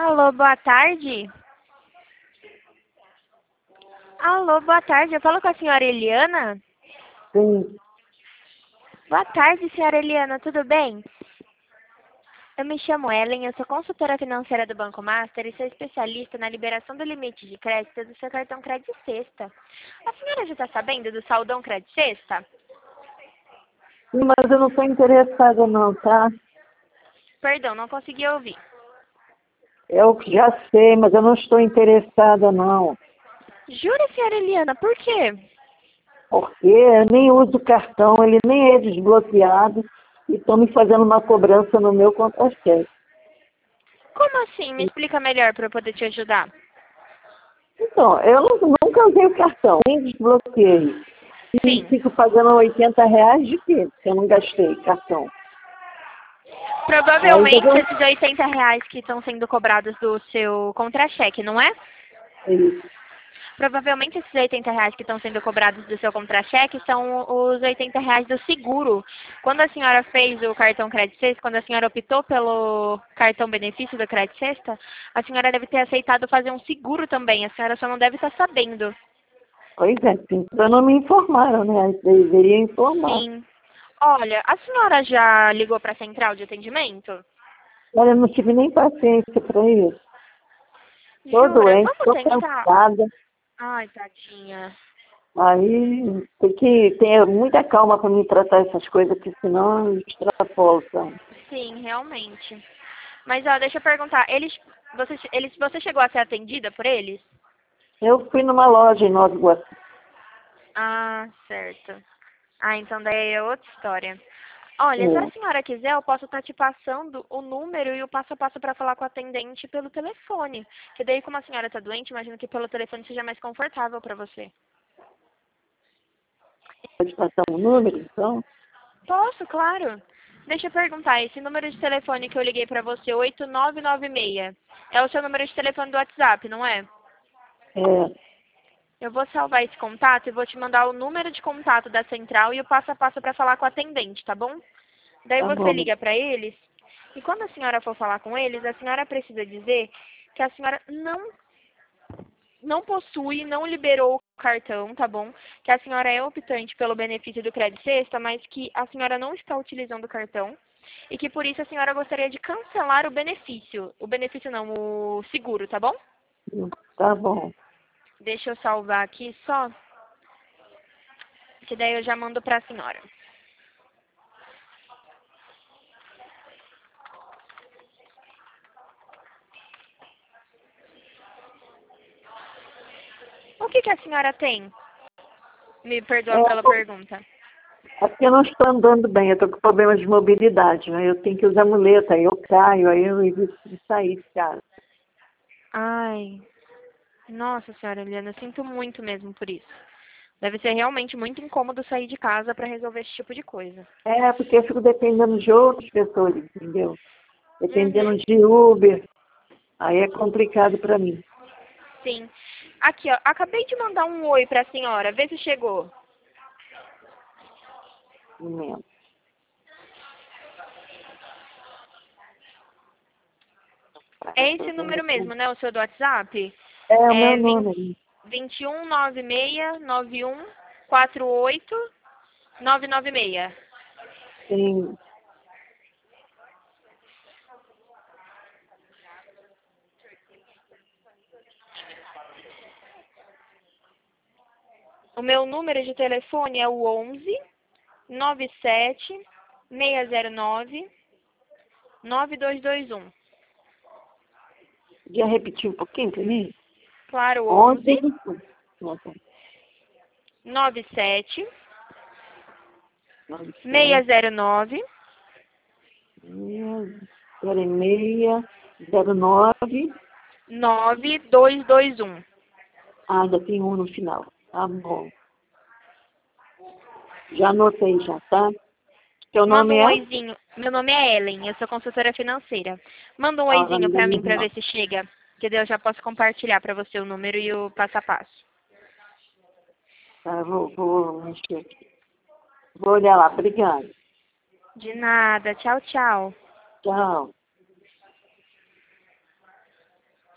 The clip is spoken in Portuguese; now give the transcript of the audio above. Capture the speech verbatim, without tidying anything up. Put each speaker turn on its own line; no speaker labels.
Alô, boa tarde. Alô, boa tarde. Eu falo com a senhora Eliana?
Sim.
Boa tarde, senhora Eliana. Tudo bem? Eu me chamo Ellen, eu sou consultora financeira do Banco Master e sou especialista na liberação do limite de crédito do seu cartão Crédito Sexta. A senhora já está sabendo do saldão Crédito Sexta?
Sim, mas eu não estou interessada não, tá?
Perdão, não consegui ouvir.
Eu já sei, mas eu não estou interessada não.
Jura, senhora Eliana, por quê?
Porque eu nem uso o cartão, ele nem é desbloqueado e estão me fazendo uma cobrança no meu contra-cheque.
Como assim? Me explica melhor para eu poder te ajudar.
Então, eu não- nunca usei o cartão, nem desbloqueei. E
Sim.
fico pagando oitenta reais de quê? Se eu não gastei cartão. Aí
Provavelmente
eu
esses oitenta reais que estão sendo cobrados do seu contra-cheque, não é?
isso.
Provavelmente esses oitenta reais que estão sendo cobrados do seu contra-cheque são os oitenta reais do seguro. Quando a senhora fez o cartão Crédito Sexta, quando a senhora optou pelo cartão benefício do Crédito Sexta, a senhora deve ter aceitado fazer um seguro também. A senhora só não deve estar sabendo.
Pois é, então não me informaram, né? Deveria informar.
Sim. Olha, a senhora já ligou para a central de atendimento?
Olha, eu não tive nem paciência para isso. Tô
Jura?
doente,
Vamos
tô
tentar.
cansada.
Ai, tadinha.
Aí tem que ter muita calma para me tratar essas coisas, porque senão eu extrapolo, sabe?
Sim, realmente. Mas, ó, deixa eu perguntar, eles, você, eles, você chegou a ser atendida por eles?
Eu fui numa loja em Nova Iguaçu.
Ah, certo. Ah, então daí é outra história. Olha, se a
É,
senhora quiser, eu posso estar te passando o número e o passo a passo para falar com o atendente pelo telefone. Que daí, como a senhora está doente, imagino que pelo telefone seja mais confortável para você.
pode passar um número, então?
Posso, claro. Deixa eu perguntar, esse número de telefone que eu liguei para você, oito nove nove seis, é o seu número de telefone do WhatsApp, não é?
É,
Eu vou salvar esse contato e vou te mandar o número de contato da central e o passo a passo para falar com o atendente, tá bom? Daí
tá
você
bom.
liga para eles e quando a senhora for falar com eles, a senhora precisa dizer que a senhora não não possui, não liberou o cartão, tá bom? Que a senhora é optante pelo benefício do Crédito Sexta, mas que a senhora não está utilizando o cartão e que por isso a senhora gostaria de cancelar o benefício. O benefício não, o seguro, tá bom?
Tá bom.
Deixa eu salvar aqui só, que daí eu já mando para a senhora. O que que a senhora tem? Me perdoa
É,
pela pergunta.
é porque eu não estou andando bem, eu estou com problemas de mobilidade, né? Eu tenho que usar muleta, aí eu caio, aí eu evito de sair de casa.
Ai, nossa senhora Eliana, sinto muito mesmo por isso. Deve ser realmente muito incômodo sair de casa para resolver esse tipo de coisa.
É, porque eu fico dependendo de outras pessoas, entendeu? Dependendo
Uhum,
de Uber, aí é complicado para mim.
sim. Aqui, ó, acabei de mandar um oi para a senhora, vê se chegou.
Mesmo.
É esse número mesmo, né? O seu do WhatsApp?
É o meu
É
nome.
vinte e um nove seis nove um quatro oito nove nove seis.
Sim.
O meu número de telefone é o onze nove sete seis zero nove nove dois dois um.
Podia repetir um pouquinho para mim?
Claro, onze
onze. Nossa,
nove sete
nove,
seis
sete,
zero nove
zero seis, zero nove.
nove dois dois um.
Ah, ainda tem um no final. Tá bom. Já anotei já, tá? Seu
Manda
nome
um
é?
oizinho. Meu nome é Ellen, eu sou consultora financeira. Manda um
Ah,
oizinho pra mim pra
não.
ver se chega, que daí eu já posso compartilhar pra você o número e o passo a passo.
Tá, vou, vou mexer aqui. Vou olhar lá. Obrigada.
De nada. Tchau, tchau.
Tchau.